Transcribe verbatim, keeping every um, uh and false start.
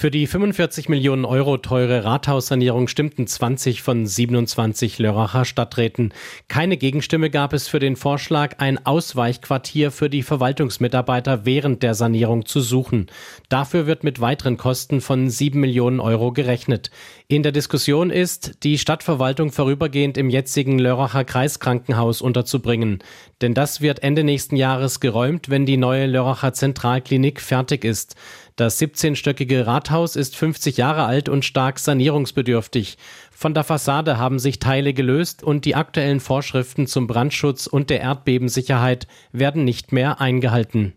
Für die fünfundvierzig Millionen Euro teure Rathaussanierung stimmten zwanzig von siebenundzwanzig Lörracher Stadträten. Keine Gegenstimme gab es für den Vorschlag, ein Ausweichquartier für die Verwaltungsmitarbeiter während der Sanierung zu suchen. Dafür wird mit weiteren Kosten von sieben Millionen Euro gerechnet. In der Diskussion ist, die Stadtverwaltung vorübergehend im jetzigen Lörracher Kreiskrankenhaus unterzubringen. Denn das wird Ende nächsten Jahres geräumt, wenn die neue Lörracher Zentralklinik fertig ist. Das siebzehnstöckige Rathaus ist fünfzig Jahre alt und stark sanierungsbedürftig. Von der Fassade haben sich Teile gelöst und die aktuellen Vorschriften zum Brandschutz und der Erdbebensicherheit werden nicht mehr eingehalten.